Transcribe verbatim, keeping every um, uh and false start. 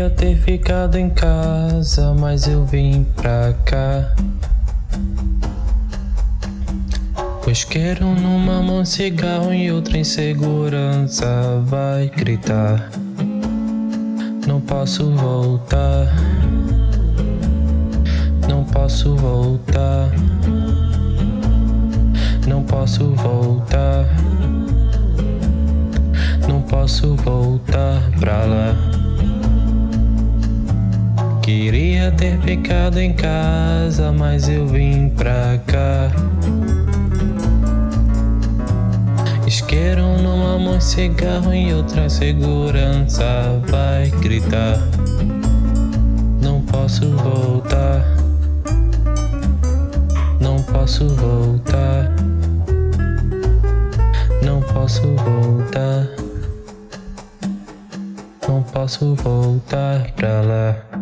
Queria ter ficado em casa, mas eu vim pra cá. Pois quero numa mão cigarro e outra insegurança vai gritar. Não posso voltar, não posso voltar, não posso voltar, não posso voltar pra lá. Queria ter ficado em casa, mas eu vim pra cá. Isqueiro numa mão, cigarro e outra segurança vai gritar. Não posso voltar, não posso voltar, não posso voltar, não posso voltar pra lá.